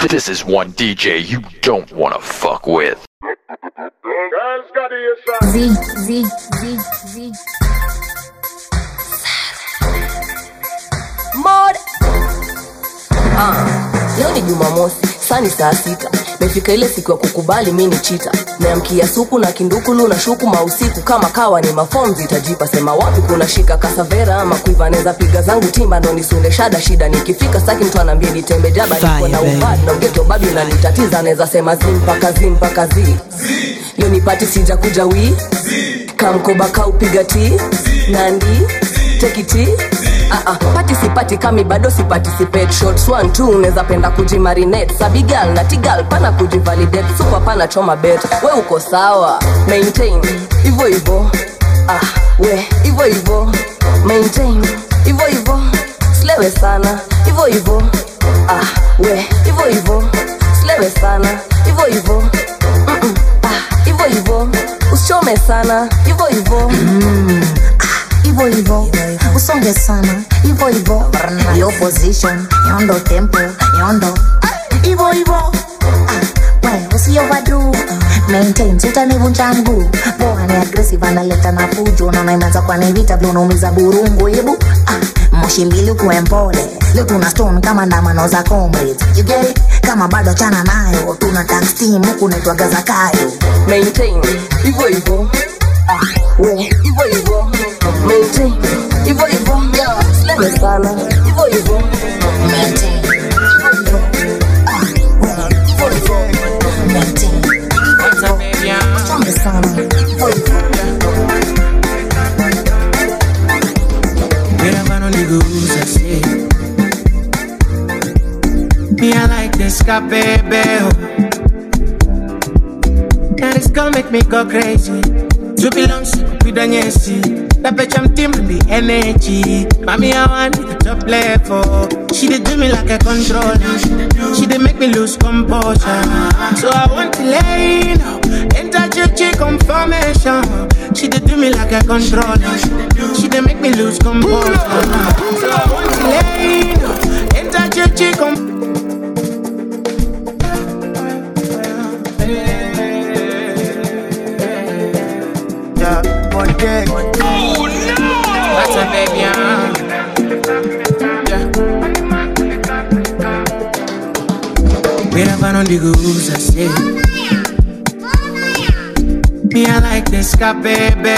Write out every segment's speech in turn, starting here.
This is one DJ you don't wanna fuck with. Z. Mod. Leo ni Jumamosi, saa ni saa 6. Mefika ile siku ya kukubali mimi ni chita. Niamkia suku na kindukulu na shuku mausiku. Kama kawa ni maform zitajipa. Sema wapi kuna shika kasavera ama kuiva neza piga zangu timba. Ndo nisunde shida nikifika saki mtu anambia nitembe jaba. Niko na ubad na ugeto babi na nitatiza. Neza sema mpaka zi. Leo nipati sija kuja wii. Kamkoba kaupiga ti. Nandi take it. Participate kami bado si participate. Shots 1, 2 uneza penda kujimarinate. Sabigal na tigal pana kujivalidate. Super pana choma bet. We uko sawa, maintain Ivo we Ivo maintain Ivo slewe sana Ivo we Ivo slewe sana Ivo Ivo usichome sana Ivo Ivo usonge sana Ivo your position yondo tempo yondo Ivo usi overdo maintain utanivunja mguu boa ni aggressive analeta na fujo na imeanza kwa nivita vile unaumiza burungu hebu moshi mbili kuwe mpole leo tuna stone kama ndamano za comrades you get it kama bado chana nayo tuna tax team huku naitwa Gazakayo maintain Ivo we Ivo maintain Ivo slewe sana Ivo maintain Ivo maintain slewe sana Wherever on the goose I say me I like this baby. And it's gonna make me go crazy. To belong with the Nyesi. That bitch I'm teaming the energy. Mommy I want it to top level. She did do me like a controller. She did make me lose composure. So I want to lay now. Enter chick confirmation. She did do me like a controller. She did make me lose composure. So I want to lay now. Enter chick Oh no! That's a baby, yeah. Wherever on the goose I say me I like this baby.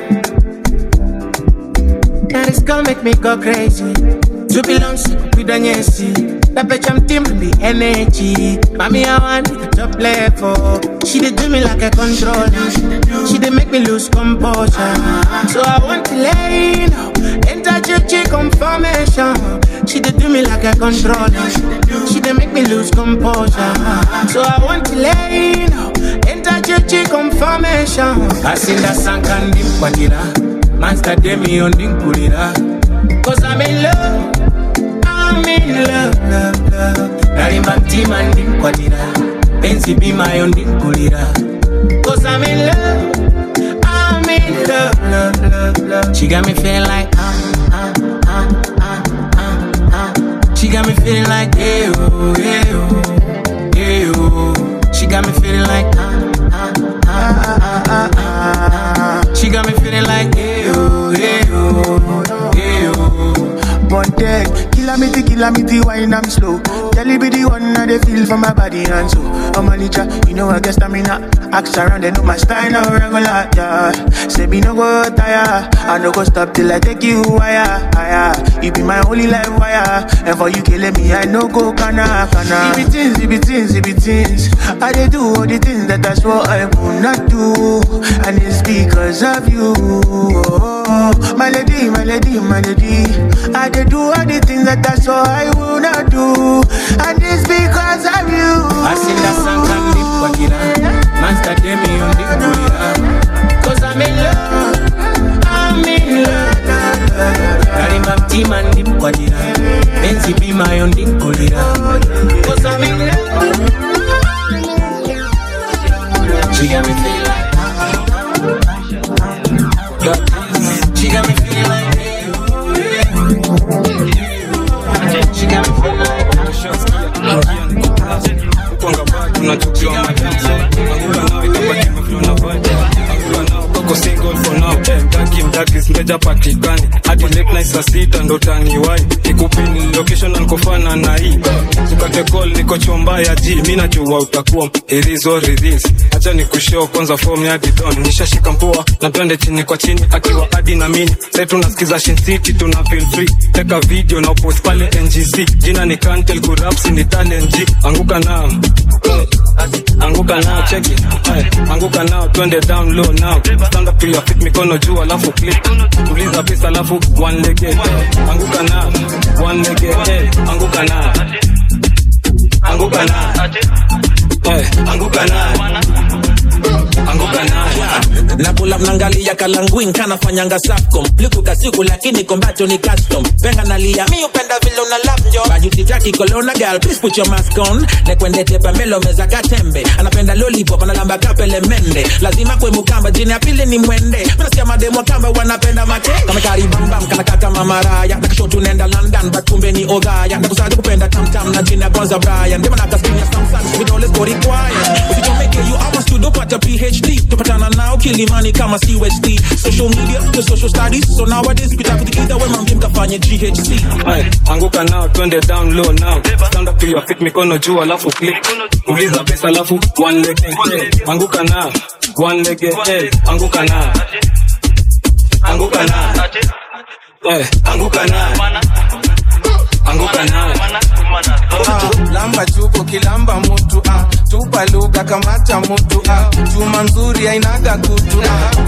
And it's gonna make me go crazy. To belong with the Nyesi. That bitch I'm teaming the energy. Mommy I want it to top level. She did do me like a controller. She did make me lose composure. So I want to lay now. Enter chick confirmation. She did do me like a controller. She did make me lose composure. So I want to lay now. Enter chick confirmation. I seen that song and dim kwadira. Monster demi on dim kulira. Cause I'm in love. I'm in love. Narimba mtima dim kwadira. Benzi be my own dim kulira. Cause I'm in love. I'm in love. She got me feeling like She got me feeling like hey oh. She got me feeling like She got me feeling like hey oh. Ponte, kilamity, wine I'm slow. Tell you be the one that they feel for my body and so. I'm a licha, you know I guess stamina. Axe around, they know my style now regular, yeah. Say me no go tire, I no go stop till I take you higher. You be my only life wire, and for you killing me, I no go kana. It be things. I they do all the things that I swore I would not do, and it's because of you. Oh, my lady. I they do all the things that I swore I would not do, and it's because of you. I sing that song and live for killer. Monster demi on the killer. Cause I'm in love. Karimba mtima and dim kwa killer. Benzi be my own dim killer. Cause I'm in love. She got me feeling like She got me feeling like She got me feeling like tunachukua madanso. Anguka nao itabaki mflo na vibe. Anguka nao koko single for now. Mdaki smeja patikani. Hadi late night saa 6 ndo taniwai. Nikupini location ankofana na hii. Tukate call niko chomba ya G. Mina jua utakuwa it is or it is. Acha nikushow kwanza form ya Gidon. Nishashika mpoa na twende chini kwa chini. Akiwa hadi na mini. Sasa tunasikiza Shin City tuna feel free. Teka video na post pale NGC. Jina ni Kantel Kurapsi ni talent G. Anguka nao. Anguka nao check it. Anguka nao twende down low now. Stand up to your feet mikono juu alafu click. Tuliza pesa alafu one leg. Anguka nao one leg. Anguka nao. Anguka nao. Anguka nao. Anguka nao. Na pull up nangalia kalanguin kana fanyanga sapcom. Liku kasiku lakini kombato ni custom. Penga nalia mi upenda vile una lap njo. Bajuti jaki kolona girl please put your mask on. Nekwende tepa melo meza katembe. Anapenda lollipop analamba kapele mende. Lazima kwe mukamba jini ya pili ni mwende. Minasikia mademo kamba wanapenda mate. Kame karibambam kana kaka mamaraya. Nakashotu nenda London batumbe ni ogaya. Nakusadi kupenda tam na jini ya kwanza Brian. Dema nakaskinia Samsung with all this body quiet. If you don't make it you almost to do pata PhD. Tupatana now Kilimani kama CST. Social media to social studies. So nowadays pita kutikida we mambi mkafanye GHC. Anguka nao twende down low now. Stand up to your feet mikono juu alafu click. Uliza pesa alafu one leg. Anguka nao one leg. Anguka nao. Anguka nao. Anguka nao. Anguka nao. Lamba chuko kilamba mutu tupa lugha kamata mutu chuma nzuri hainaga kutu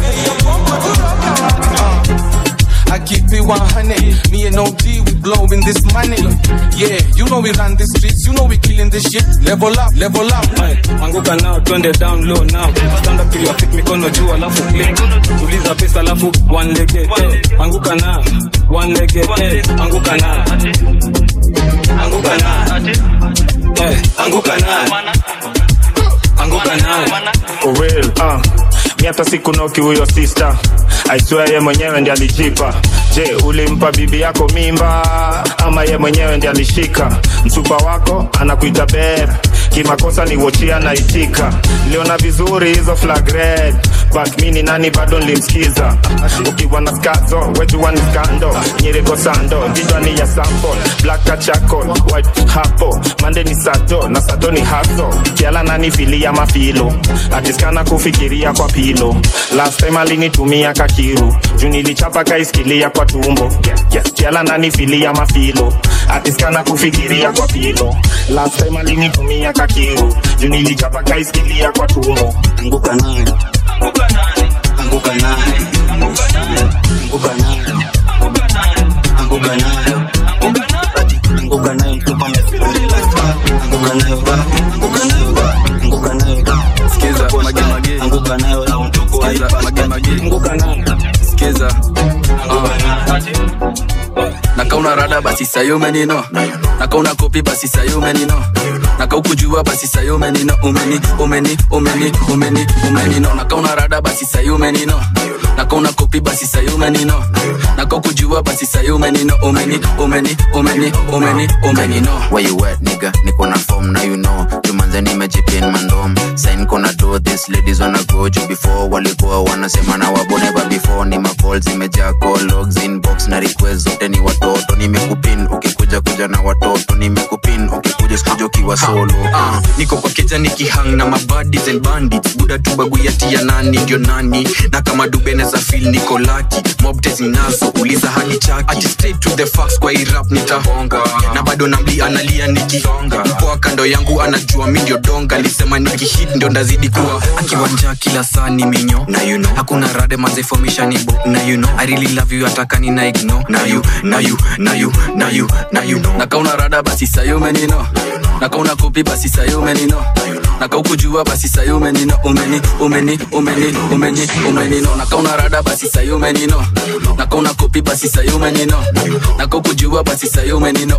I keep it 100. Me and OG, we blowing this money. Yeah, you know we run the streets. You know we killing this shit. Level up, level up. Anguka now, turn it down low now. Stand up to your feet, mikono juu alafu click. Tuliza pesa alafu one leg. Anguka now, one leg. Anguka now. Anguka now. Anguka now. Anguka now. For real, mi hata sikunoki huyo sister. I swear ye mwenyewe ndiye alijipa. Je, ulimpa bibi yako mimba ama ye mwenyewe ndiye alishika? Msupa wako anakuita bera, kimakosa ni wochia na itika. Niliona vizuri hizo flag red, but mini nani bado nilimsikiza. Ukiwa na skazo, wetu wani skando. Nyeriko sando, video ni ya sample. Black charcoal, white hapo. Mande ni sato, na sato ni haso. Kiala nani fili ya mafilo, atiskana kufikiria kwa pilo. Last time alinitumia kakiru, junilichapa kaiskilia kwa tumbo. Kiala nani fili ya mafilo, atiskana kufikiria kwa pilo. Last time alinitumia kakiru, junilichapa kaiskilia kwa tumbo. Anguka nayo, anguka nayo, anguka nayo, anguka nayo, anguka nayo, anguka nayo, anguka nayo, mtupa mefili anguka nayo, anguka nayo, anguka nayo. Skiza mage anguka nayo na mtuko skiza mage anguka nayo skiza nakauna rada basi sayo menino nakauna kopi basi sayo menino nakaukujua basi sayo menino umeni no nakauna rada basi sayo menino nakauna kopi basi sayo menino nakaukujua basi sayo menino umeni no. Where you at nigga niko na form now you know tumanze nimejipin mandom sign kona do this ladies wanna go you before walikuwa wanasema na wabone ba before ni macalls imejaa call logs inbox na request zote ni watoto nimekupin ukikuja na watoto nimekupin ukikuja sikujo kiwa solo niko kwa keja nikihang na mabaddies and bandits buda tubagu yati ya nani ndio nani na kama dubene za feel niko lucky mob testing nazo uliza hadi chaki ati straight to the facts kwa hii rap nitahonga na bado namli analia nikihonga kwa kando yangu anajua mimi ndio donga alisema nikihit ndio ndazidi kuwa akiwanja kila saa ni minyo na you know hakuna rade manze information ni bo na you know I really love you atakani na ignore na you know nakauna rada basi sayo menino nakauna kopi basi sayo menino nakaukujua basi sayo menino umeni no nakauna rada basi sayo menino nakauna kopi basi sayo menino nakaukujua basi sayo menino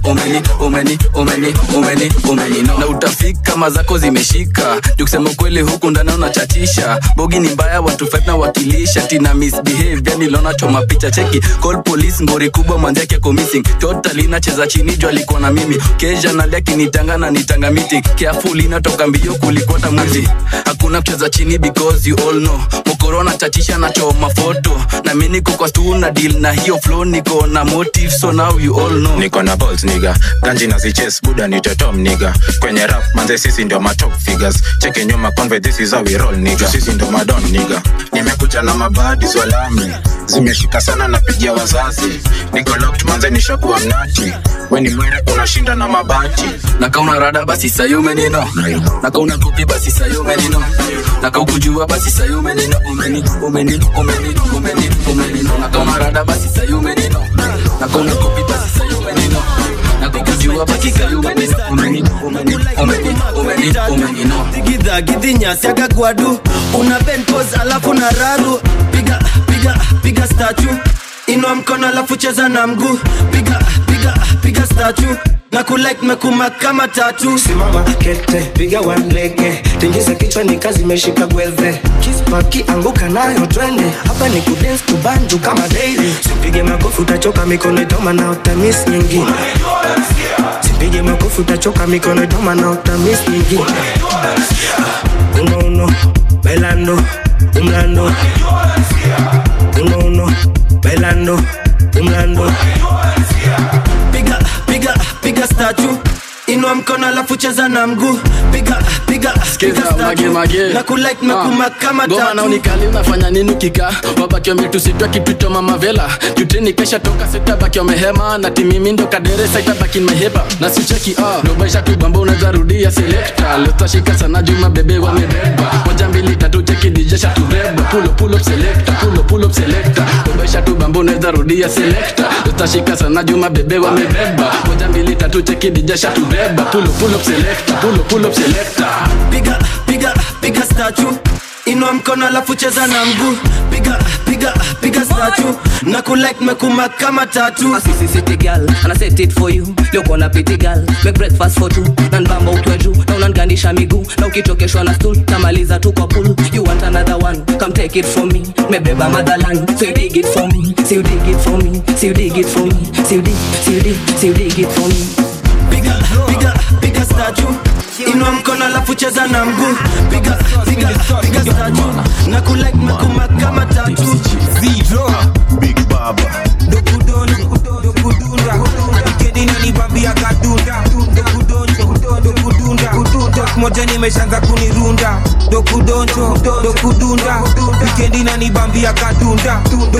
umeni no na utafika mazako zimeshika tukisema kweli huku ndani unachatisha bogi ni mbaya watu fight na wakilisha tina misbehave yani lona choma picha cheki call police ngori kubwa manzi yake ko missing totally nacheza chini juu alikuwa na mimi kesha na laki ni matanga na nitanga miti careful inatoka mbio kulikota mwili hakuna kucheza chini because you all know Mokorona tatisha na choma photo na mimi niko kwa stu na deal na hiyo flow niko na motive so now you all know niko na balls nigga ganji na ziches buda ni tom nigga kwenye rap manze sisi ndio ma top figures cheke nyuma conve this is how we roll nigga sisi ndio madon nigga nimekuja na mabadi swalami zimeshika sana napigia wazazi niko locked manze nishakuwa mnati when you mwere unashinda na mabati na kauna rada basi sayo menino na kauna kopi basi sayo menino na kaukujua basi sayo menino umenino na kauna rada basi sayo menino na kauna kopi basi sayo menino na kaukujua basi sayo menino umenino tigidha gidinya siaga gwadu una bend pose alafu na raru piga statue inua mkono alafu cheza na mguu piga statue na kulike mekuma kama tatu simama kete piga one lege tingiza kichwa ni kazi imeshika gweze kispaki anguka nayo twende hapa ni kudance kubanju kama daily sipige makofi utachoka mikono itoma na utamiss nyingine sipige makofi utachoka mikono itoma na utamiss nyingine uno bailando umlando uno bailando umlando piga statue inua mkono alafu cheza na mguu piga statue na kulike mekuma kama tatu goma na unikali unafanya nini kika wabaki wametusitwa kipito mama vela juteni kesha toka sita baki wamehema na timimi ndo kadere sita baki meheba na sicheki ndobaisha tu bamba unaweza rudia selector leta shika sana juma bebe wamebeba moja mbili tatu cheki DJ sha tubeba pull up selector ndobaisha tu bamba unaweza rudia selector leta shika sana juma bebe wamebeba moja mbili tatu cheki DJ sha tubeba pull up selector piga statue inua mkono alafu cheza na mguu piga statue na kulike mekuma kama tatu Assisi city girl and I set it for you leo kona pretty girl make breakfast for two na nbamba utwe juu na unangandisha miguu na ukitokeshwa na stool tamaliza tu kwa pool you want another one come take it from me mebeba motherland so you dig it for me so you dig it for me so you dig it for me so you dig it for me piga statue inua mkono alafu cheza na mguu piga statue na kulike mekuma kama tatu zero big baba dokudonda ikedini ni babi ya kadunda dokudunda moja nimeshaanza kunirunda dokudunda ikedini ni babi ya kadunda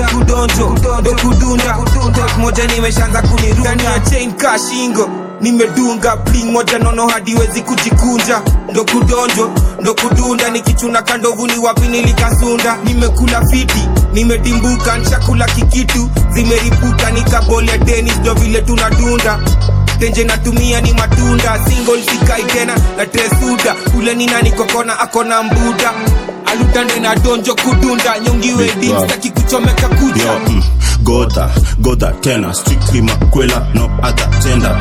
dokudunda moja nimeshaanza kunirunda ni chain kashingo nimedunga bling moja nono hadiwezi kujikunja ndokudunda nikichuna kandovu ni wapi nilikasunda nimekula fiti nimedimbuka nchakula kikitu zimeripuka nikabole Dennis ndo vile tunadunda tenje natumia ni matunda single sikai tena na tresuda ule ni nani kokona akona mbuda alutande na donjo kudunda nyongiwe dinstaki kuchomeka kucha Goda tena strictly makwela no other gender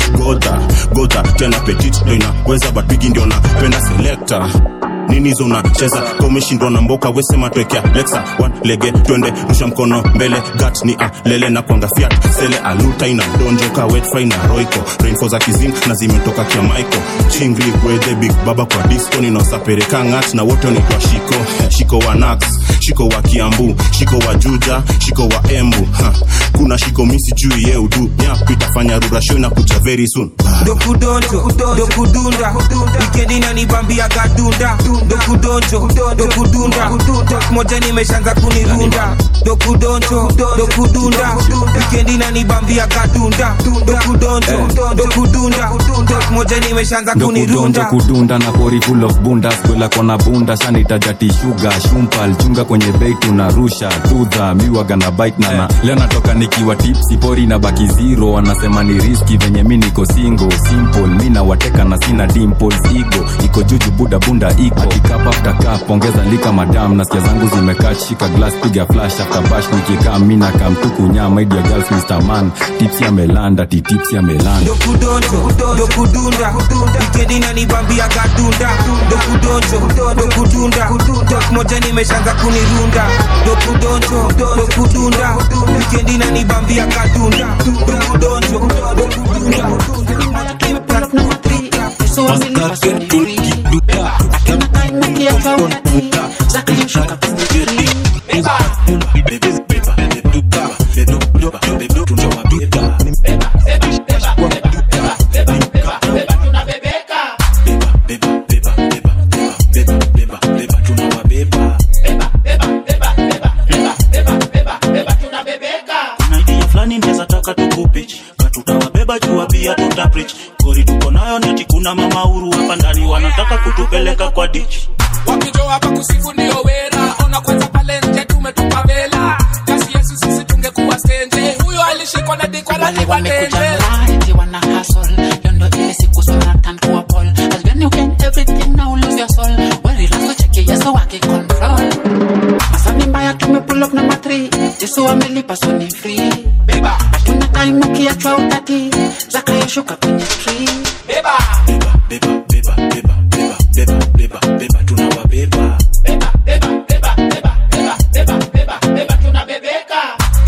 Goda tena petit ndo inaweza but bigi ndio napenda selector nini hizo unacheza komeshindwa na mboka wesema twekea Lexa one lege twende rusha mkono mbele gut ni lele na kwanga fiat sele aluta ina donjo ka wet fry na roiko rainfall za kizim na zimetoka kia Michael chingli with the big baba kwa disco ni nosapereka ngat na wote ni kwa shiko wa Nax shiko wa Kiambu shiko wa Juja shiko wa Embu kuna shiko misi juu ye udu nyapi tafanya rura show na kuja very soon dokudunda weekend ni bambia gadunda dokudunda moja nimeshaanza kunirunda dokudunda weekend ni bambia gadunda dokudunda moja nimeshaanza kunirunda kudunda na pori full of bunda kwela kona bunda sanita jati sugar shumpal chunga kwenye bait tunarusha tudha miwaga na bite na leo natoka nikiwa tipsy pori na baki zero wanasema ni risky venye mimi niko single simple mimi na wateka na sina dimples iko juju buda bunda iko akikapa after cup ongeza lika madam nasikia zangu zimekaa shika glass piga flash after bash nikikaa mimi na kamtuku nyama idia girls Mr Man tipsy amelanda tipsy amelanda dokudunda weekend ni bambia gadunda dokudunda moja nimeshaanza kunirunda dokudunda weekend ni bambia gadunda dokudunda wamelipa soni free. Akina time ukiacha utati, zaka yoshuka kwenye tree. Kuna mama huru hapa ndani wanataka kutupeleka kwa ditch. Wakijua hapa kusifu ndio wera. Ona kwanza pale nje tumetupa vela. Kasi Yesu sisi tungekuwa stenje. Huyo alishikwa na dikwa na nipa tenje. Eti wana hustle. Yondo ile siku suna tan kuwa Paul. As when you gain everything now lose your soul. Well relax cheki Yesu wake control. Masani mbaya tumepull up number 3. Yesu amelipa soni free. Beba. Hatuna time ukiachwa utati. Zaka yoshuka kwenye tree. Beba. Tunawabeba. Tunabebeka.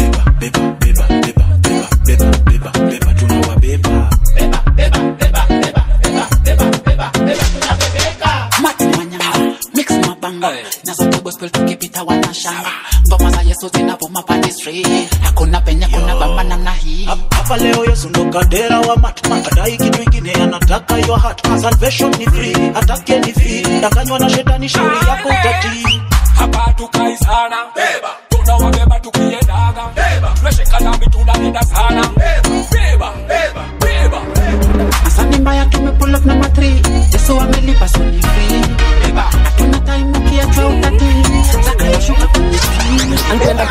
Mati manyanga, mix mabanga. Nazo gospel tukipita wanashanga. Ngoma za Yesu zinavuma pande street. Hakuna penye kuna bamba namna hii. Hapa leo Yesu ndo kadera wa matmat. Adai kitu ingine anataka your heart. Salvation ni free, atake ni free. Danganywa na shetani shauri yako utati. Hapa tukai sana. Beba. Tunawabeba tukiendaga. Beba. Tunashika dhambi tunaenda sana. Beba. Asani mbaya tumepull up number 3. Yesu amelipa soni free. Beba. Hatuna time ukiachwa utati. Zaka yoshuka kwenye tree. Anpenda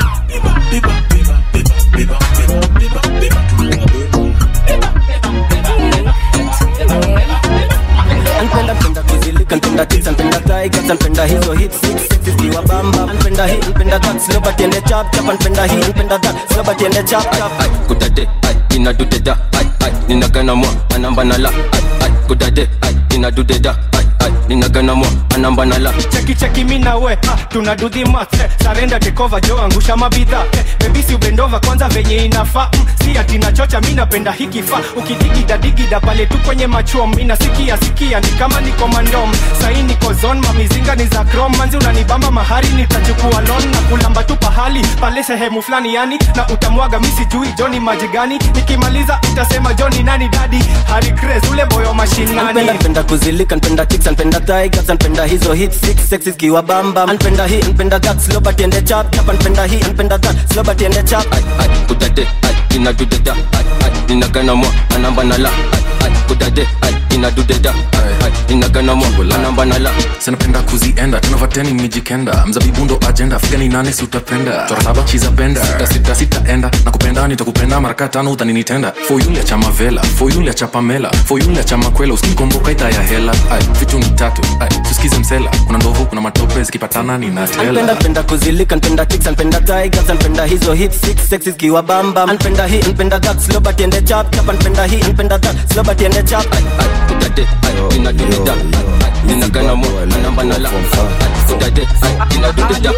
Anpenda kuzilika, anpenda kids, anpenda tigers, anpenda hizo hits, six kiwa bamba. Anpenda hit, anpenda that, slow but ende chap chap. Anpenda hit, anpenda that, slow but ende chap chap. Kudade, ina dudeda, ninagana mwa, anamba nala. Kudade, ina dudeda, ninagana mwa, anamba nala. Cheki mina we, tuna do the math. Surrender take over, jo angusha mabidha. Baby si ubendova kwanza venye inafaa. Si ati nachocha mina penda hiki fa. Ukidigida pale tu kwenye machom. Mina sikia ni kama niko mandom. Sahi niko zone, mamizinga ni za chrome. Manzi unanibamba mahari nitachukua loan. Na kulamba tu pahali, pale sehemu flani yani. Na utamwaga misi jui Johnny majigani. Nikimaliza utasema Johnny nani daddy. Harry Craze ule boyo machine nani. Anpenda kuzilika, anpenda kicks, anpenda tigers, anpenda hizo hits, six kiwa bamba. Anpenda hit, anpenda that, slow but ende chap chap. Anpenda hit, anpenda that, slow but ende chap. Kudade, ina dudeda, ninagana mwa, anamba nala. Kudade, ina dudeda, ninagana mwa, anamba nala. Sanapenda kuzienda, tunavateni mijikenda. Mzabibu ndo agenda, figa ni nane si utapenda. Chora saba, chiza benda, sita enda. Nakupenda, nitakupenda, maraka 5 utaninitenda. For you liacha mavela, for you liacha Pamela, for you liacha makwela. Usikikomboka ita ya hela, vitu ni tatu, tusikize msela. Kuna ndovu, kuna matope, zikipatana ninatela. Anpenda kuzilika, anpenda kicks, anpenda tigers, anpenda hizo hits, six kiwa bamba. Anpenda hit, anpenda that, slow but ende chap chap. Anpenda hit, anpenda that, slow but ende chap. Kudade, ina dudeda, ninagana mwa, anamba nala. Kudade, ina dudeda.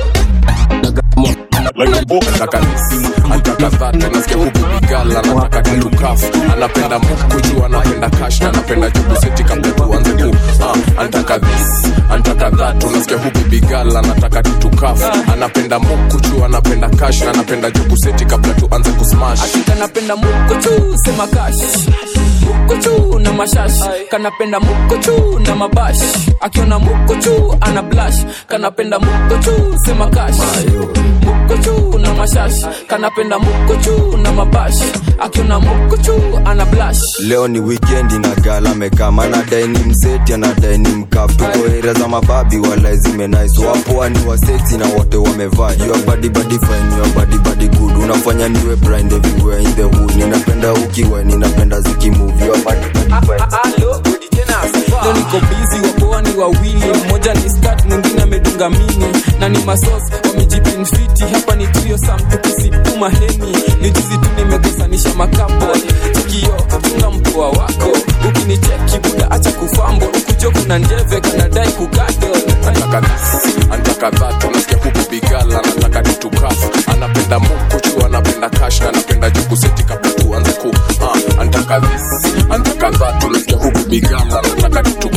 Anataka dhati, nasikia kubigala, anataka kilukafu. Anapenda mukuchu, anapenda cash, anapenda jubu seti kabla tuanze ku. Anataka this, anataka that, nasikia kubigala, anataka tutukafu. Anapenda mukuchu, anapenda cash, anapenda jubu seti kabla tuanze kusmash. Akika napenda mukuchu, sema cash. Mukuchu na mashash. Kanapenda mukuchu na mabash. Akiona mukuchu, ana blush. Kanapenda mukuchu, sema cash. Mukuchu na mashash. Kanapenda mukuchu na mabash. Akiona mukuchu, ana blush. Leo ni weekend na gala mekama. Anadai ni mseti, anadai ni mkafu. Tuko area za mababi wala zime nice. Wapoa ni waseti na wote wamevaa. Your body fine, your body good. Unafanya niwe blind everywhere in the hood. Ninapenda ukiwa, ninapenda zikimove. Your body fine. Leo niko busy, wapoa ni wawili. Mmoja ni skirt, mwingine amedunga mini. Na ni masos, wamejipinfiti. Hapa ni trio sam, tukisipuma heni. Ni jizi tu nimegusanisha makapo. Tukio, tunga mpoa wako. Ukinicheki buda acha kufambo. Ukujo kuna njeve, kanadai kukado. Anataka that, nasikia kubigala, anataka tutukafu. Anapenda mukuchu, anapenda cash, anapenda jubu seti kabla tuanze ku. Anataka this, anataka that, nasikia kubigala, anataka tutukafu.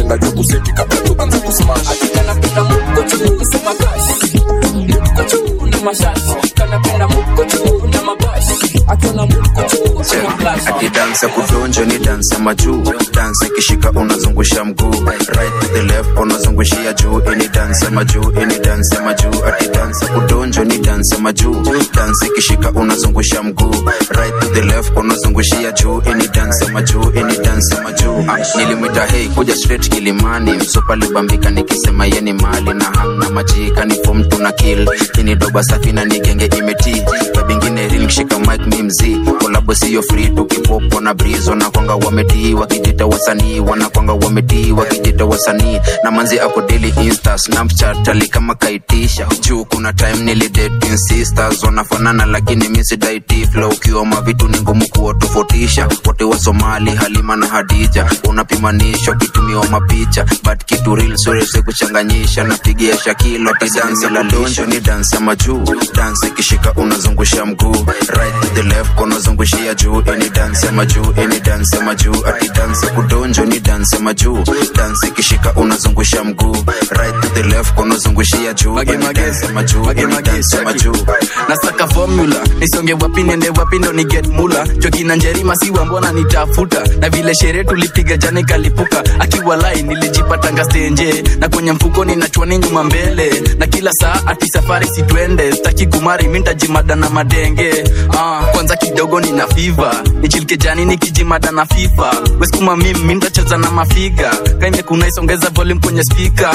napenda juku seti kabla tuanze kusmash. Kanapenda muko tu sema cash. Muko tu na mashashi. Kanapenda muko tu na mabashi. Akiona muko tu sema flash. Ati dance ya kudonjo ni dance ya majuu. Dance ikishika unazungusha mguu. Right to the left unazungushia juu. Ini dance ya majuu, ini dance ya majuu. Ati dance ya kudonjo ni dance ya majuu. Dance ikishika unazungusha mguu. Right to the left unazungushia juu. Ini dance ya majuu, ini dance ya majuu. Nilimwita hey kuja straight Kilimani. Msopa libambika nikisema yeni mali na hang na majika ni form tuna kill. Ini doba safi na nigenge imeti. Kabingine real kishika mic mimzi. Kolabo siyo free tukipopo na breeze. Wanakwanga wametii wakijita wasanii. Wanakwanga wametii wakijita wasanii. Na manzi ako daily insta Snapchat ali kama kaitisha. Juu kuna time nilidate sisters. Wanafanana lakini misi daiti. Flow ukiwa mavitu ni ngumu kuwatofautisha. Wote wa Somali Halima na Hadija. Unapimanisha kitumiwa mapicha. But kitu real surese kuchanganyisha. Napigia Shakilo ati dance la lonjo ni dance ya majuu. Dance ikishika unazungusha mguu. Right to the left unazungushia juu. Ini dance ya majuu, ini dance ya majuu. Ati dance ya kudonjo ni dance ya majuu. Dance ikishika unazungusha mguu. Right to the left unazungushia juu. Ini dance ya majuu, ini dance ya majuu. Nasaka formula, nisonge wapi nende wapi ndo ni get mula. Choki na Njerima siwa mbona nitafuta. Na vile sherehe tulipiga jana kalipuka. Akiwa lai nilijipatanga stenje. Na kwenye mfuko ninachwani nyuma mbele. Na kila saa ati safari si twende. Staki kumari minta jimada na madenge. Kwanza kidogo nina fever. Nichilike jani nikijimada na FIFA. Weskuma mimi minta cheza na mafiga. Kaime kuna isongeza volume kwenye speaker.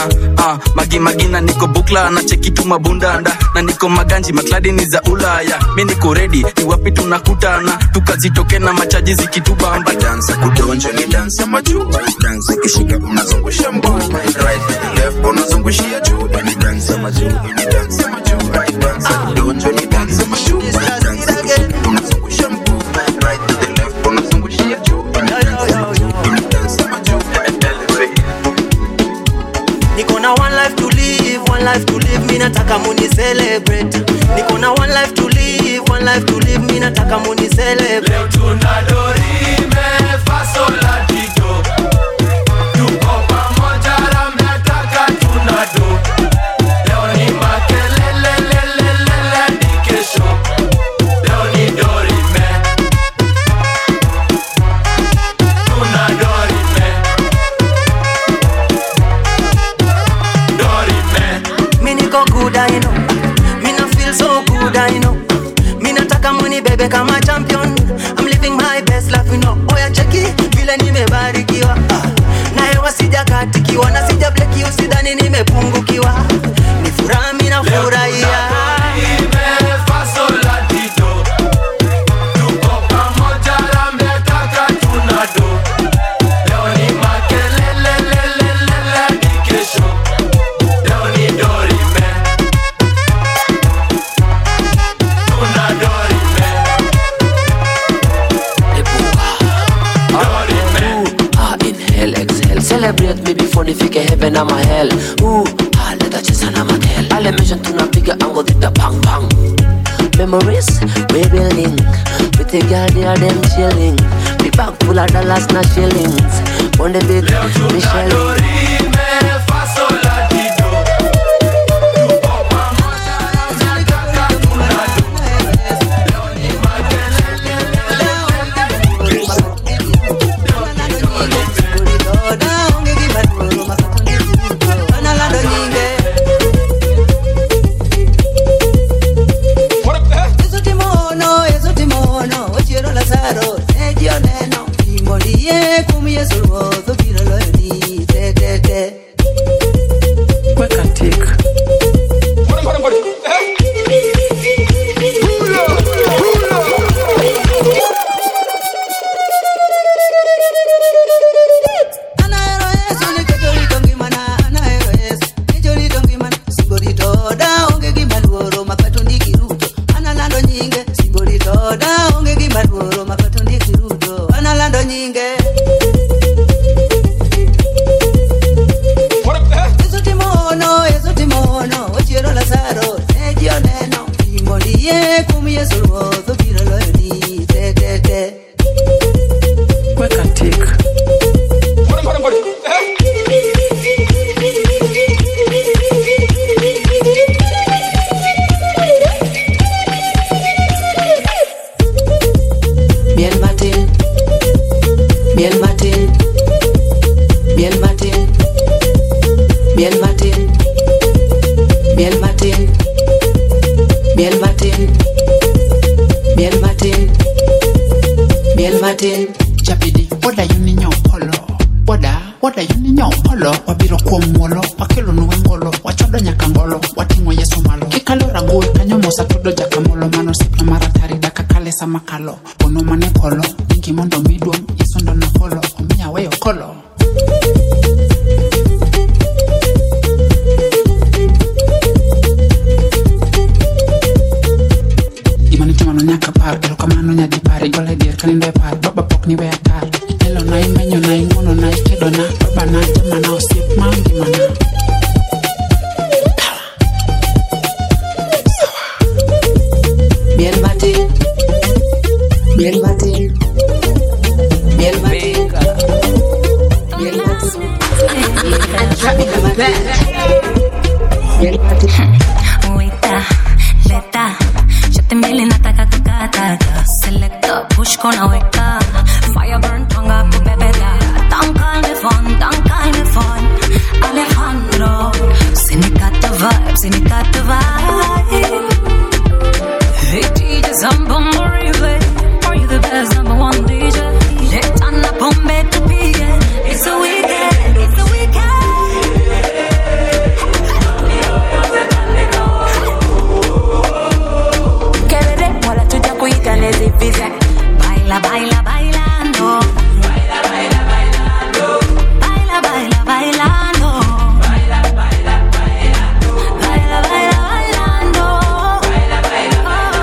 Magi na niko bukla na cheki tu mabundanda. Na niko maganji makladi ni za Ulaya. Mi niko ready ni wapi tunakutana. Tukazitoke na machaji zikitubamba. Dance kudonjo ni dance ya majuu. Dance ikishika unazungusha mguu. Right to the left unazungushia juu. Ni dance ya majuu, ni dance ya majuu. Dance kudonjo ni dance ya majuu. Dance ikishika unazungusha mguu. Right to the left unazungushia juu. Ni dance ya majuu, ni dance ya majuu. Niko na one life to live, one life to live. Mimi nataka muni celebrate. Niko na one life to live, one life to live. Mimi nataka muni celebrate. Leo tunadorime faso la dido. Tuko pamoja rambe ataka tunado. Leo ni makelele lelelele ni kesho. Leo ni dorime. Tunadorime. Mimi niko good I know. Mimi na feel so good I know. Mimi nataka muni bebe kama champion. I'm living my best life you know. Oya cheki vile nimebarikiwa. Na hewa sijakatikiwa na sijableki usidhani nimepungukiwa. Ni furaha mimi na furahia. Celebrate me before nifike heaven ama hell. Leta cheza na matel. Ale mission tunapiga ango dita bang bang. Memories we building. With the girl there them chilling. We bag full of dollars na shillings. On the beat we shelling. wadayoni nyopolo wabiro kuom muolo wakelo nuwe ngolo wachodo nyaka ngolo wating'o Yesu malo kikalo ragul kanyo mosa tudo jakamolo mano sipna maratari daka kale sama kalo ono mane kolo ingi mondo miduom Yesu ndo na kolo omiya weyo kolo nyaka par elo kamano nyadi pari gole dir kanindo e par baba pok ni we atar elo na imenyo na ingono na ikedo na baba na jama na osiep mangi mana Bien bati Bien bati Bien bati Bien bati Bien bati Weta, leta Mili nataka kukata selector push kona weka fire burn tonga kupepeta don't call me fun Alejandro sinikata vibe hey DJ Zambo Morive are you the best number one DJ letana pombe tupige it's a weekend Baila, baila, bailando. Baila, baila, bailando. Baila, baila, bailando. Baila, baila, bailando. Baila, baila, bailando. Baila, baila,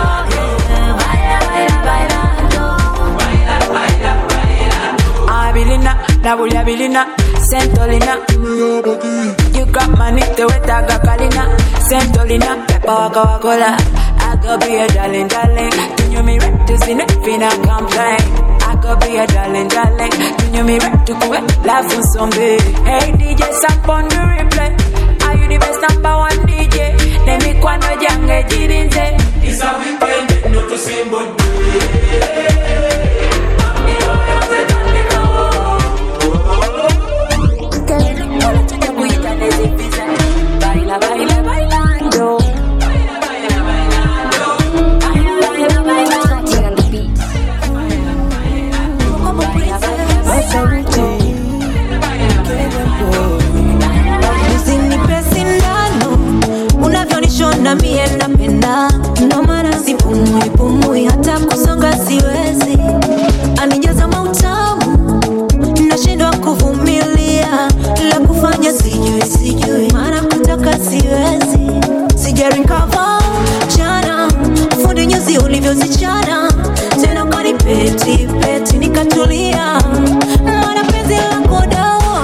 bailando. Baila, baila, bailando. Abilina, Nabulia Bilina, Sentolina. You got money to it, I got Kalina. Sentolina, Peppa Waka Wakola. I could be a darling. Do you me right to see nothing I complain? I could be a darling. Do you me right to go laugh for some day? Hey DJ, stop on the replay. Are you the best number one DJ? Let me quando jange jirinze. It's a weekend, no to say but Baila, baila, bailando. Unavyonishona mie napenda ndo maana sipumui hata kusonga siwezi anijaza mautamu nashindwa kuvumilia la kufanya sijui maana kutoka siwezi sijarikava jana fundi nyuzi ulivyozichana tena kani peti nikatulia maana penzi lako dawa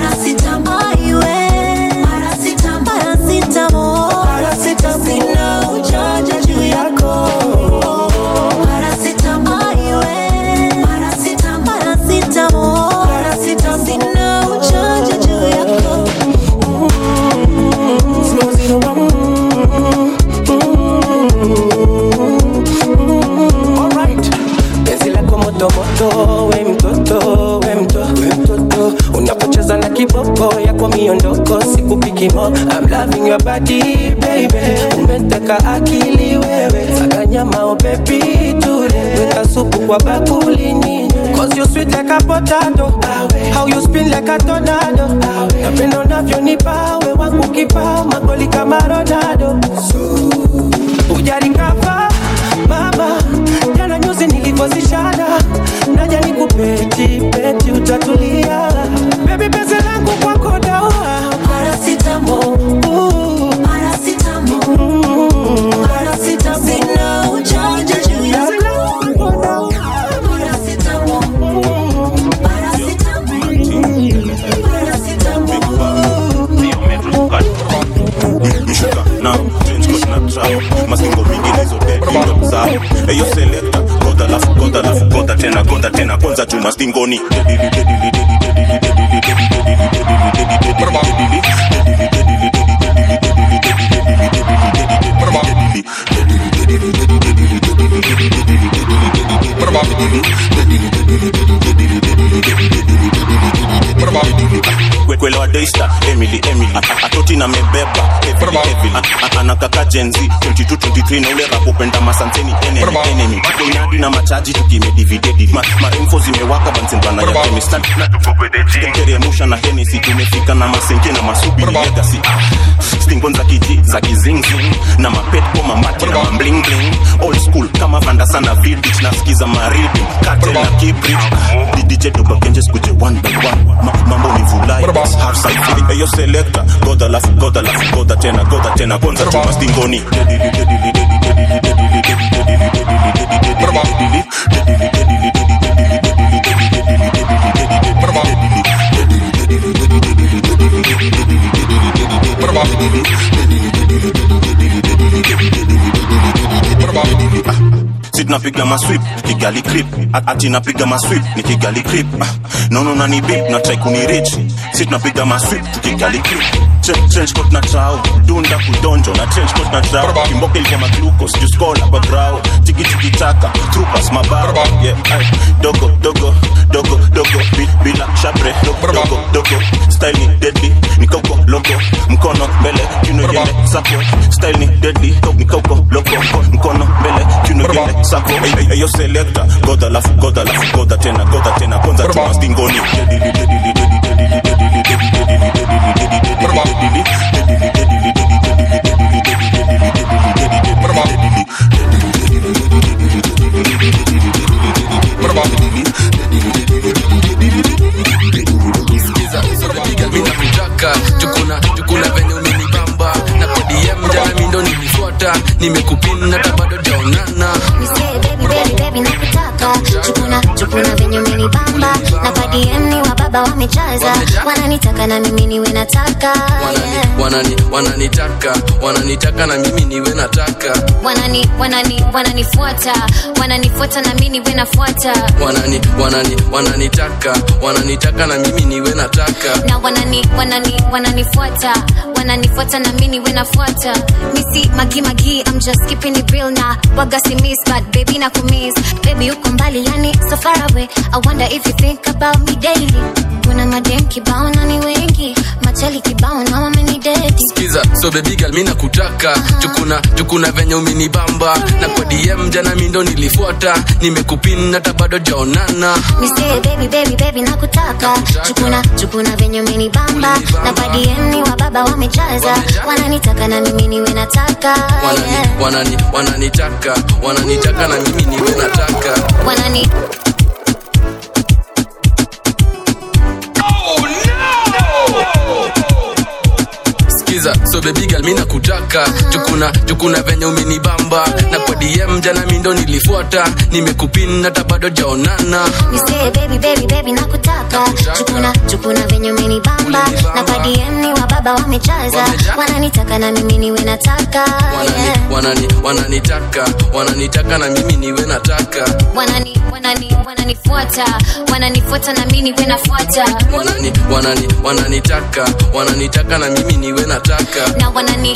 sina ujanja juu yako sina ujanja juu yako Alright, penzi lako moto we mtoto unapocheza na kiboko yako miondoko sikupiki mo I'm loving your body baby umeteka akili wewe saga nyama o baby tule weka supu kwa bakulini cause you sweet like a potato how you spin like a tornado napenda unavyonipa we wangu kipa magoli kama Ronaldo ujarikava mama jana nyuzi nilipozishana naja nikupeti utatulia baby pesa langu kwako dawa paracetamol sina ujanja juu yako Maskingo mingi nizo dead ndo zao eyo selector gota tena kwanza tu mastingoni kuelewa Daystar Emily atoti na mebeba heavily anakaka Gen Z 22 23 na ule rap upenda masanseni enemy inadi na machaji tukimedivided ma info zimewaka bansendana ya chemistry na tukogedeji na Hennessy tumefika na masenke na masubi legacy stingonza kiji za kizingzing na mapet koma mati na bling bling old school kama Vanda sana village na skiza maridi cartel na kibrit DJ Doba Genjes kuje one by one mambo ni vulai have some yo selector goda tena kwanza chuma stingoni Napiga masweep kigali clip ati napiga masweep ni kigali clip no nani beep na try kuni reach sit napiga masweep kigali clip trench coat na trao dunda kudonjo na trench coat na trao kimboke kama glucose just call up a brow tiki taka troopers mabarba yeah dogo bila shabre dogo style ni deadly ni koko loco mkono mbele kino yele sako style ni deadly ni koko loco mkono mbele kino yele sako yo selector goda tena kwanza chuma stingoni tukuna venye umenibamba na kwa DM jana mindo nilifuata nimekupina tabado jaonana baby nakutaka chukuna venye umenibamba na kwa DM ni wa baba wamechaza wananitaka na mimi niwe nataka wananitaka na mimi niwe nataka wananifuata na mimi niwe nafuata wananitaka na mimi niwe nataka na wananifuata na mimi niwe nafuata misi magi I'm just keeping it real na waga si miss but baby na kumiss baby uko mbali yani so far away I wonder if you think about me daily kuna madem kibao na ni wengi machali kibao na wamenideti skiza so baby girl mimi nakutaka tukuna venye umenibamba na kwa DM jana mindo nilifuata nimekupina tabado jaonana misi baby nakutaka chukuna venye umenibamba na kwa DM ni wa baba wamechaza wananitaka na mimi niwe nataka wananitaka na mimi niwe nataka so baby girl mimi nakutaka tukuna venye umenibamba na kwa DM jana mindo nilifuata nimekupina tabado jaonana misi baby nakutaka chukuna venye umenibamba na kwa DM ni wa baba wamechaza wananitaka na mimi niwe nataka wananitaka na mimi niwe nataka wananifuata na mimi niwe nafuata wananitaka na mimi niwe nataka na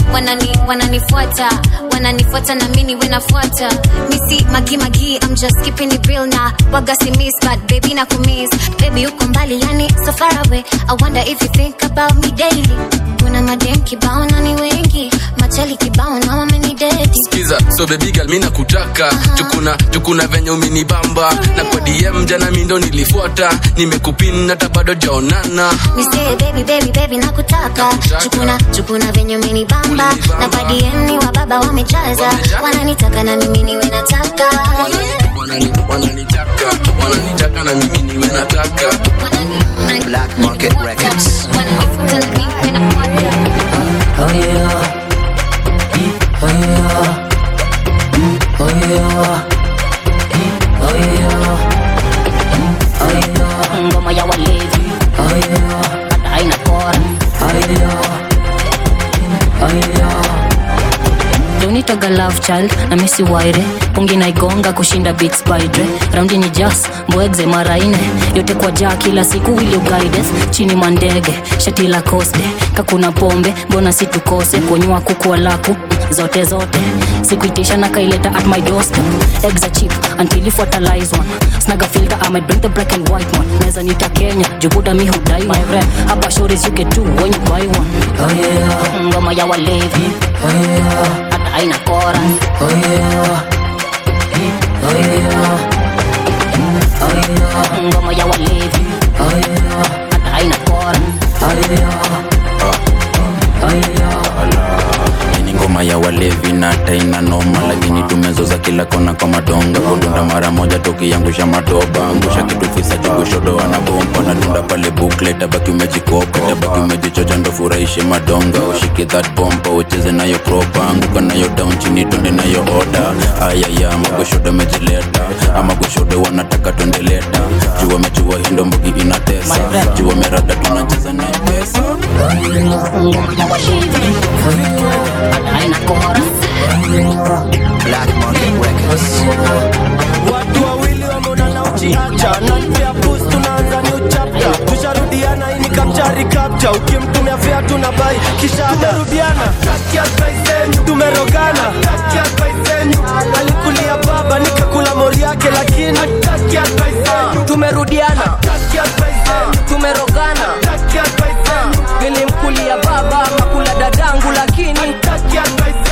wananifuata na mimi niwe nafuata misi magi I'm just keeping it real na waga si miss but baby na kumiss baby uko mbali yani so far away I wonder if you think about me daily kuna madem kibao na ni wengi machali kibao na wamenideti skiza so baby girl mimi nakutaka tukuna venye umenibamba na kwa DM jana mindo nilifuata nimekupina tabado jaonana misi baby nakutaka chukuna venye umenibamba na kwa DM ni wa baba wamechaza wananitaka na mimi niwe nataka wananitaka na mimi niwe nataka Black Market Records. Oh yeah. Oh yeah. Oh yeah. Oh yeah. Oh yeah. Ngoma ya walevi. Oh yeah. Hata haina kora. Oh yeah. Oh yeah. Donitoga love child na misi waire pungi na igonga kushinda beats by Dre raundi ni jazz mbwegze mara ine yote kwa jaa kila siku will you guide us chini mandege shati la koste kakuna pombe mbona situkose kunywa kuku laku zote sikuitisha na kaileta at my doorstep eggs are cheap until you fertilize one. Snaga filter, I might bring the black and white one. Neza nita Kenya, jubuda mi hudai my friend. Hapa shorties you get two when you buy one. Oh yeah, ngoma ya walevi. Oh yeah, hata haina chorus. Oh yeah, oh yeah, oh yeah, ngoma ya walevi. Oh yeah, hata haina chorus. Oh yeah. Ngoma ya walevi na taina noma, lakini tumezoza kila kona kwa madonga. Kudunda mara moja toki yangusha madoba, angusha kitu fisa chugushodoa na bomba. Na dunda pale booklet, tabaki umejikopa, tabaki umejichocha ndo furahishe madonga. Ushike that bomba, ucheze na yo propa, anguka na yo down chini tonde na yo order. Ayaya, magoshoda mejileta, ama goshoda wanataka tondeleta. Jua mechua hindo mbugi inatesa, jua merada tunacheza na pesa. Haina chorus. Black Market Records. Watu wawili wameonana uchiacha, na pia boost tunaanza new chapter. Tusharudiana hii ni kapchari kapcha, ukimtumia fea tunabai kisha tumerudiana. Takia paiseni tumerogana, takia paiseni alikulia baba nikakula mori yake, lakini takia paiseni tumerudiana, takia paiseni tumerogana, takia paiseni nilimkulia baba makula dadangu, lakini takia paiseni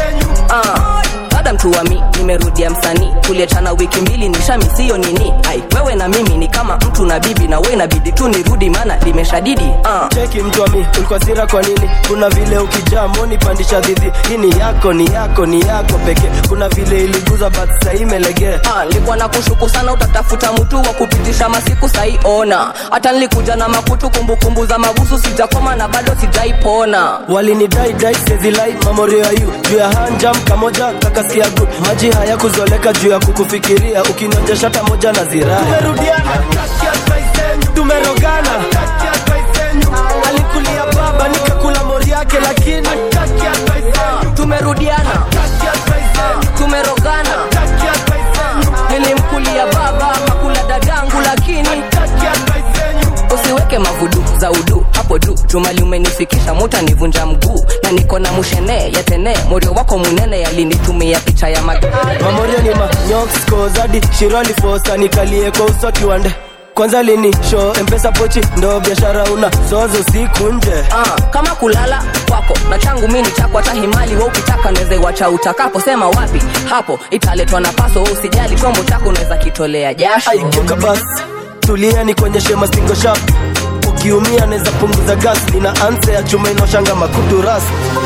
Adam tuwami, nimerudia msanii. Tuliachana wiki mbili nishamisiyo nini. Ai, wewe na mimi ni kama mtu na bibi, na wewe inabidi tu nirudi maana limeshadidi. Cheki mtu wami, ulikuwa sira kwa nini? Kuna vile ukijaa moni pandisha dhidi. Hii ni yako, ni yako, ni yako peke. Kuna vile iliguza but sasa imelegea. Nilikuwa nakushuku sana utatafuta mtu wa kupitisha masiku sahi ona. Hata nilikuja na makutu kumbukumbu za mabusu sijakoma na bado sijaipona. Walinidai dai sezilai memory ya you. Juu ya hanjam kamoja kakasikia good. Maji haya kuzoleka juu ya kukufikiria. Ukinonja shata moja na zirai. Tumerudiana, takia paiseni tumerogana, takia paiseni alikulia baba nikakula mori yake, lakini takia paiseni tumerudiana, takia paiseni tumerogana, takia paiseni nilimkulia baba makula dadangu, lakini takia paiseni usiweke mavudu za udu hapo juu. Jumali umenifikisha muta nivunja mguu, na niko na mushene ya tene morio wako munene yalinitumia picha ya mamorio ni manyoksko zadi shirali fosa nikalie kwa uso kiwande. Kwanza lini show mpesa pochi ndo biashara una sozo siku nje. Kama kulala kwako na changu mimi chako, hata himali wewe ukitaka naweza iwacha utakapo. Sema wapi hapo italetwa na paso, usijali chombo chako unaweza kitolea jasho. Aigeuka basi tulia nikuonyeshe mastingo sharp. Ukiumia naweza punguza gas, nina answer ya chuma inoshanga makutu ras.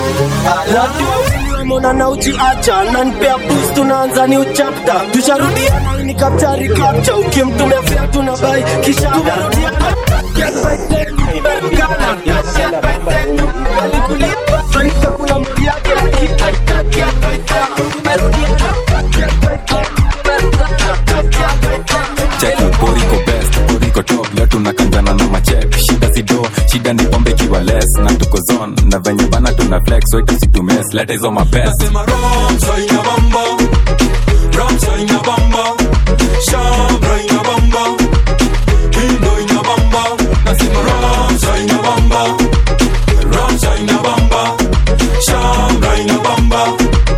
Watu wawili wameonana uchiacha, na nipea boost tunaanza new chapter. Tusharudiana hii ni kapchari kapcha, ukimtumia fea tunabai kisha tumerudiana. Get by ten, tumerugana, get by ten alikulia baba kuna mori yake, lakini takia paiseni tumerudiana, get by ten tumerugana, takia paiseni. Check Boriko best, Boriko top, leo tunakanjana na machek. Shida sido, shida ni pombe kiwa less. Na tuko zone, na venye bana tuna flex. So ita situ mess, leta hizo mabest. Nasema Ramsa ina bamba, Ramsa ina bamba, Shabra ina bamba, Hindo ina bamba. Nasema Ramsa ina bamba, Ramsa ina bamba, Shabra ina bamba,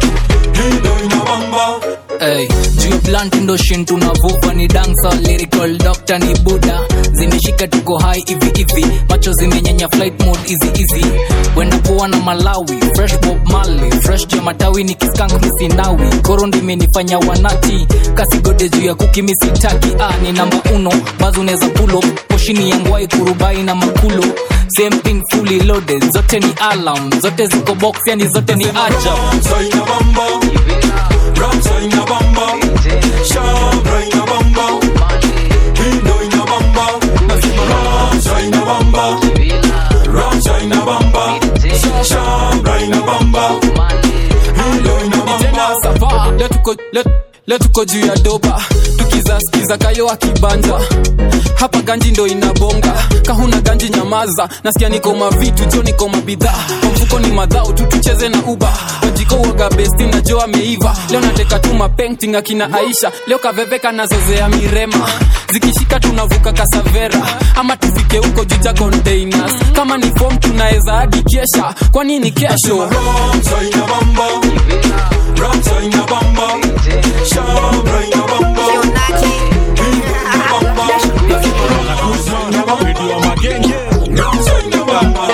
Hindo ina bamba. Hey, juu blunt ndo shin tunavuva ni dancer, lyrical doctor ni Buddha. Zimeshika tuko high hivi hivi, macho zimenyanya flight mode easy easy. Wenda poa na Malawi, fresh Bob Marley, fresh juu matawi ni kiskank misinawi. Korondi menifanya wanati, kasi gode juu ya kuki misitaki. Ni namba uno, bazu neza pull up, poshini yangwai kurubai na makulo. Same thing fully loaded, zote ni alarm, zote ziko box yani zote ni ajab. Ramsa ina bamba, Ramsa ina bamba, Shabra ina bamba, Hindo ina bamba. Nasema Ramsa ina bamba, Ramsa ina bamba, Shabra ina bamba, Hindo ina bamba. Leo tuko juu ya doba, tukiza kayo akibanja. Hapa ganji ndo inabonga, kahuna ganji nyamaza. Nasikia niko mavitu, jo niko mabidhaa. Kwa mfuko ni madhao, tucheze na uba. Wajiko waga besti na jo ameiva. Leo nateka tu mapainting akina Aisha. Leo kaveveka na zozea mirema. Zikishika tunavuka Kasavera, ama tufike huko juja containers. Kama ni form tunaeza hadi kesha, kwa nini kesho? Ramsa ina bamba, Ramsa in your bamba, Shabra in your bamba, King in your bamba, Kuzma in your bamba, Ramsa in your bamba.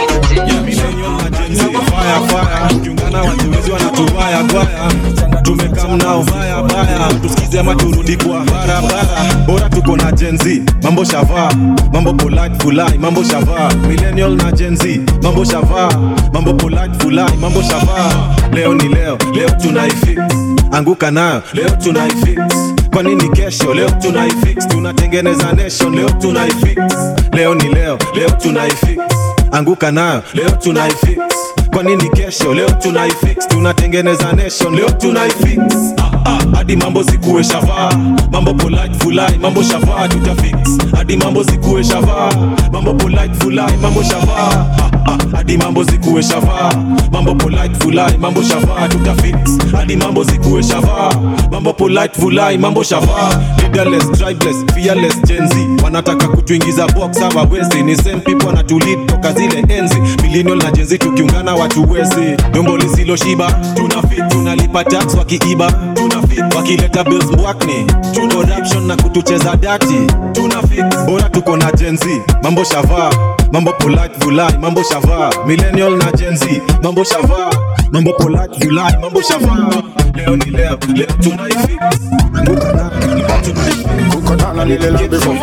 Fire kiungana watuwezi wanatubaya baya, tumekam nao baya baya, tusikize ama turudi kwa barabara. Bora tuko na Gen Z, mambo shava, mambo polite fulai, mambo shava. Millennial na Gen Z, mambo shava, mambo polite fulai, mambo shava. Leo ni leo, leo tunaifix, anguka nayo, leo tunaifix. Kwa nini kesho, leo tunaifix, tunatengeneza nation, leo tunaifix. Leo ni leo, leo tunaifix, anguka nayo, leo tunaifix. Kwa nini kesho, leo tunaifix, tunatengeneza nation, leo tunaifix. Hadi mambo zikuwe shava, mambo polite fulai, mambo shava tutafix. Hadi mambo zikuwe shava, mambo polite fulai, mambo shava. Hadi mambo zikuwe shava, mambo polite fulai, mambo shava tutafix. Hadi mambo zikuwe shava, mambo polite fulai, mambo shava. Leaderless, tribeless, fearless Gen Z wanataka kutuingiza box hawawezi. Ni same people wanatulid toka zile enzi. Millennial na Gen Z tukiungana watu wezi. Dongo lisilo shiba, tunafit, tunalipa tax wakiiba, tunafit, wakileta bills mwakni, tuna corruption na kutucheza dati, tunafit. Bora tuko na Gen Z, mambo shava, mambo polite vulai, mambo shava. Millennial na Gen Z, mambo shava, mambo polite vulai, mambo shava. Leo ni leo, leo tunaifix, anguka na tunaifix. Kukotana ni leo before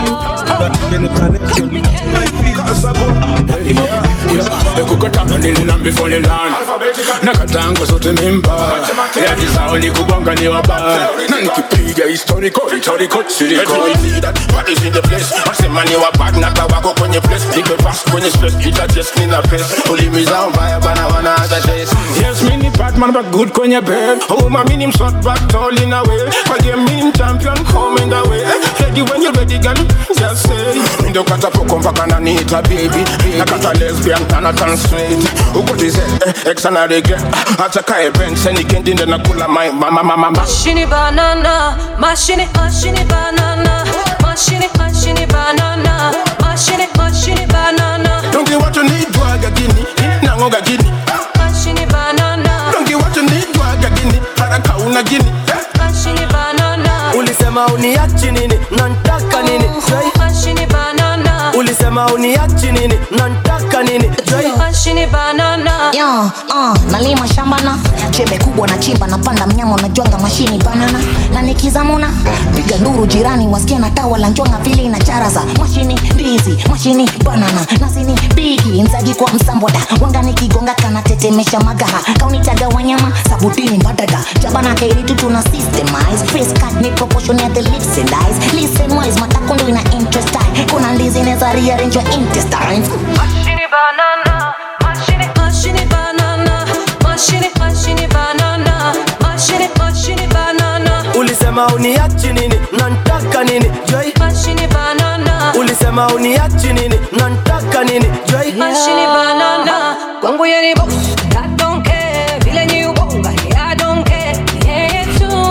Kukotana ni leo before the land. Nakatango sote mimba ya kizao ni kubonga ni wabaya. Na nikipiga historical chiriko. What is in the place? Wasema ni wabad na tawako kwenye place. Niko fast kwenye stress, ita just clean the face. Ulimiza mbaya bana wana hata days. Yes, mini Batman but good kwenye bed. Oh, my minim shot back tall in a way. My game minim champion coming the way. Ready when you're ready, girl, just say. Ndo kata poko mpaka na nita baby. Nakata lesbian, tana tan straight. Ukotize, exana regret. Hata kae bench, seni kendi nde nakula my mama. Mashini banana, mashini banana. Mashini banana, mashini banana. Don't get what you need, dwaga gini, nangoga gini. Mashini banana. Don't get what you need, dwaga gini, haraka una gini. Mashini banana. Ulisema uniachi nini, nantaka nini, mashini banana. Ulisema uniachi nini, nantaka nini, mashini banana. Yo, nalima shambana, chembe kubwa na chimba na panda mnyama unajwanga mashini banana. Na nikizamuna, piga nduru jirani wasikia na tawa la njonga vile inacharaza. Mashini ndizi, mashini banana. Nasini bigi, nzagi kwa msamboda. Wanga nikigonga kana tetemesha magaha. Kaunitaga wanyama, sabutini mbadada. Jabana kairitu tuna systemize. Face cut ni proportion ya the lips and eyes. Listen wise, matakondo ina interest eye. Kuna ndizi neza rearrange your intestines. Mashini banana, mashini banana. Mashini banana. Mashini banana. Ulisema uniachi nini, nantaka nini, joy. Mashini banana. Ulisema uniachi nini, nantaka nini, joy. Mashini banana. Kwangu yeni boss, I don't care. Vile ni ubonga, I don't care. Yeah,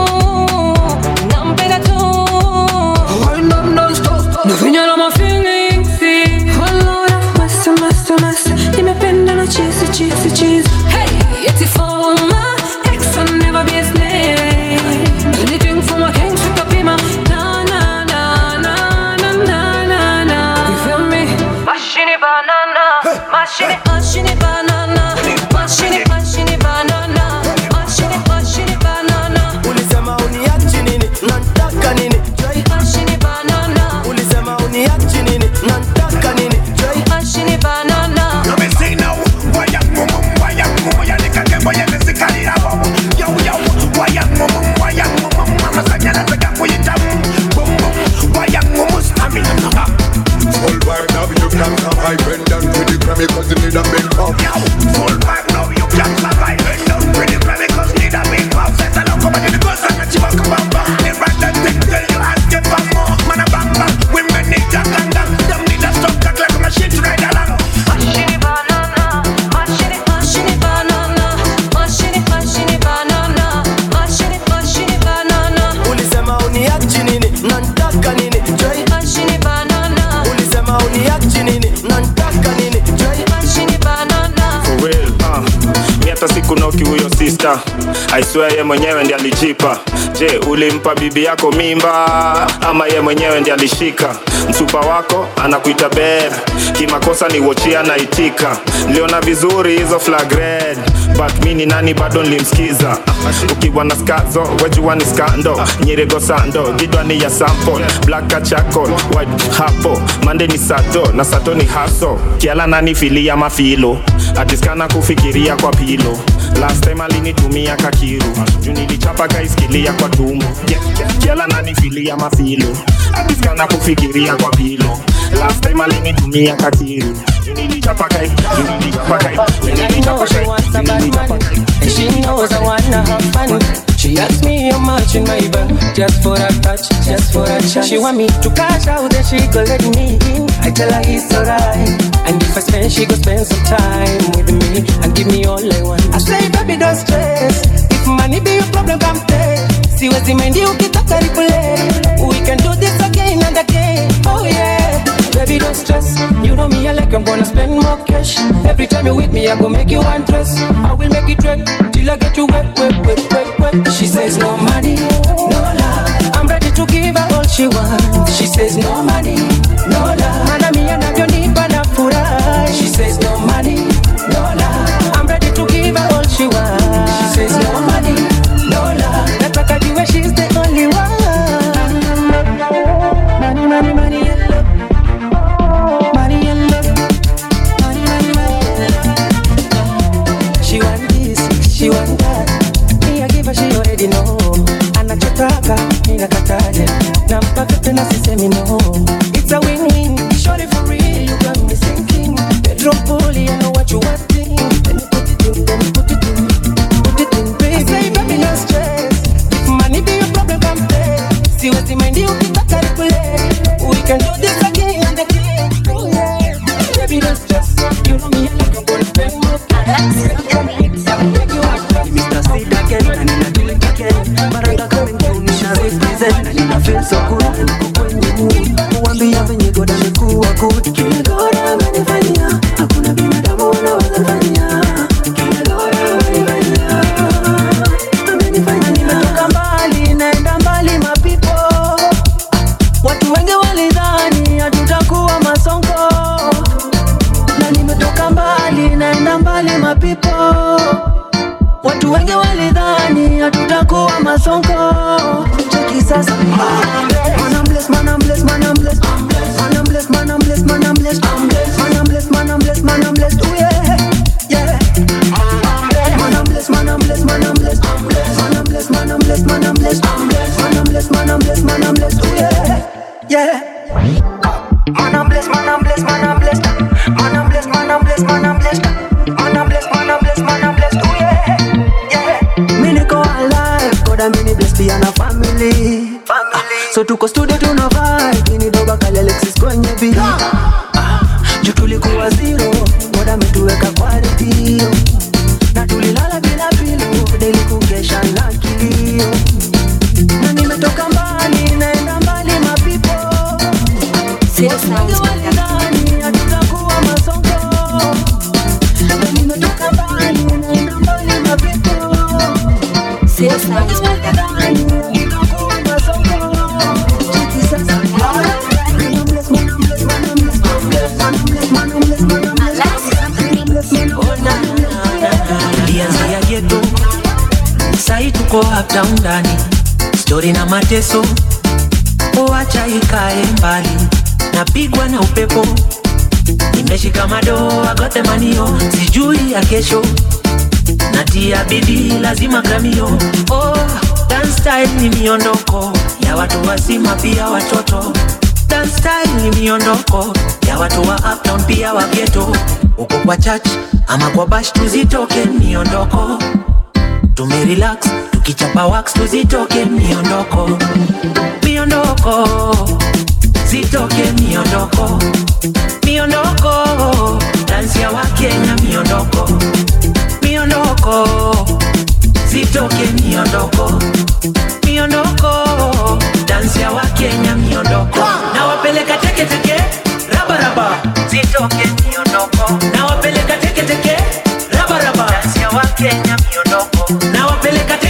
too. Nampenda tu. Wind up non-stop. Nafinya na my feelings. Walora, massa. Nimependa na cheese. Hey, it's a for my ex, I'll never be a slave. Anything for my king, shut up, na. You feel me? Mashini banana. Mashini banana. Mashini banana. Mashini banana. Ulisema uniachi nini, nantaka nini, joy. Mashini banana. Ulisema uniachi nini, nantaka nini, joy. Mashini banana. Let me see now. Why you nikake boye mesikali hapo. Yo, why you mama sanya nataka kuita. Why you stamina. Full vibe now you can survive. Bend down to the Grammy cause you need a big pop. Full vibe now you can survive. Bend down to the Grammy cause you need a big pop. Set a lock up and you go sang a chibaka bamba. They write that thing till you ask it for more. Man a bang bang. Women need a gang. Them need a stop cut like a machine to ride along. Mashini banana. Mashini banana. Mashini banana. Mashini banana. Ulisema uniachi nini, nantaka nini, joy. Mashini banana. Ulisema uniachi nini, nantaka nini, joy. Mashini banana. For real, mi hata siku noki huyo sister. I swear ye mwenyewe ndiye alijipa. Je, ulimpa bibi yako mimba ama ye mwenyewe ndiye alishika? Msupa wako anakuita bed, kimakosa ni wochia na itika. Niliona vizuri hizo flag red, but mini nani bado nilimsikiza. Ukiwa na skazo, wejua ni skando. Nyirego sando, gidwa ni ya sample. Black charcoal, white hapo. Mande ni sato, na sato ni haso. Kiala nani fili ya mafilo, atiskana kufikiria kwa pilo. Last time alinitumia kakiru, juu nilichapa kaisikilia kwa tumbo. Kiala nani fili ya mafilo, atiskana kufikiria kwa pilo. Last time alinitumia kakiru, juu nilichapa kaisikilia. And she knows I wanna have fun. She asks me how much in my van, just for a touch, just for a chance. She want me to cash out, then she go let me in. I tell her it's alright, and if I spend, she go spend some time with me and give me all I want. I say, baby, don't stress. If money be your problem, come play. See what's in my deal, get a replay. We can do this again and again. Oh yeah, baby, don't stress. You know me, I like I'm gonna spend more cash. Every time you with me, I go make you undress. I will make it red till I get you wet, wet, wet, wet, wet. She says no money, no love. I'm ready to give her all she wants. She says no money, no love. Manami anavyoni panafurahi. She says no money, no love. I'm ready to give her all she wants. She says no money, no love. Nataka jiwe she's the only one. Money, money, money and love. Money and love. Money, money, money and love. She want this, she want that. Me I give her, she already know. Anachotaka, ninakataje. Nampaka tena sisemi no. It's a win-win, shorty for real, you got me sinking. Bedroom bully, I know what you want. Let me put it in, let me put it in. Put it in, baby. I say, baby, no stress. If money be your problem, come play. See what's in my deal, keep a calculate. We can do this again and again. Oh yeah, baby, no stress. You know me, I like I'm gonna spend more time. Mr. Sid again, and in a do it again. Maranga coming through, Nina represent. And I feel so good, and I go in the mood. Mwambia venye goda mekuwa good. Kile goda amenifanyia, hakuna binadamu wanaweza fanyia. Kile goda amenifanyia, amenifanyia. Nimetoka mbali, naenda mbali mapipo. Watu wengi walidhani hatutakuwa masongo. Na nimetoka mbali, naenda mbali mapipo. Watu wengi walidhani hatutakuwa masongo. Cheki sasa. Man I'm blessed, man I'm blessed, man I'm blessed. Man I'm blessed, man I'm blessed, man I'm blessed. Man I'm blessed, man I'm blessed, man I'm blessed. Oh yeah, yeah. Man I'm blessed, man I'm blessed, man I'm blessed. Man I'm blessed, man I'm blessed, man I'm blessed. Man I'm blessed, man I'm blessed, man I'm blessed. Oh yeah, yeah. Man I'm blessed, man I'm blessed, man I'm blessed. Man I'm blessed, man I'm blessed, man I'm blessed. Man I'm blessed, man I'm blessed, man I'm blessed. Oh yeah, yeah. Me niko alive, God I'm mini blessed beyond a family. So tuko studio tuna vibe, mini doba kali Alexis kwenye beat. Juu tulikuwa zero, God ametuweka kwa redio. Na tulilala bila pilo, daily kukesha na kilio. Na nimetoka mbali, naenda mbali mapipo. Watu walidhani hatutakuwa masongo. Na nimetoka mbali, naenda mbali mapipo. Watu walidhani hatutakuwa masongo. Cheki sasa. Lianza ya ghetto, sai tuko uptown ndani. Story na mateso, acha ikae mbali. Napigwa na upepo, nimeshika madoa gote manio. Sijui ya kesho, natia bidii lazima gramio. Oh, dance style ni miondoko ya watu wazima pia watoto. Dance style ni miondoko ya watu wa uptown pia wa ghetto. Uko kwa church ama kwa bash tuzitoke miondoko. Tumerelax, tukichapa wax tuzitoke miondoko. Miondoko, zitoke miondoko. Miondoko, dance ya wa Kenya miondoko. Miondoko, zitoke miondoko. Miondoko, dance ya wa Kenya miondoko. Na wapeleka teke teke, raba raba, zitoke miondoko. Na wapeleka teke teke, raba raba, dance ya wa Kenya miondoko. Na wapeleka teke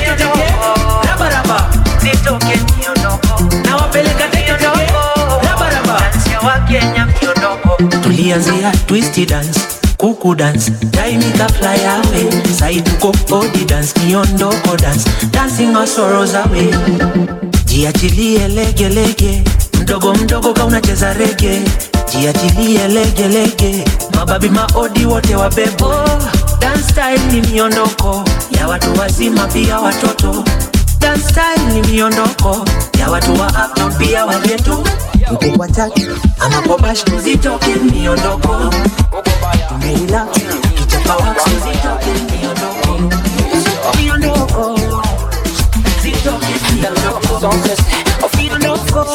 tulianzia twisty dance, kuku dance, daimika fly away. Sai tuko body dance, miondoko dance, dancing our sorrows away. Jiachilie lege lege, mdogo mdogo ka unacheza rege. Jiachilie lege lege, mababi maodi wote wabebo. Dance style ni miondoko ya watu wazima pia watoto. Dance style ni miondoko ya watu wa hapa pia wa ghetto. Uko kwa chaki ama kwa bash zitoke miondoko. Tumeila kichapa wax zitoke miondoko. Miondoko zitoke miondoko. Miondoko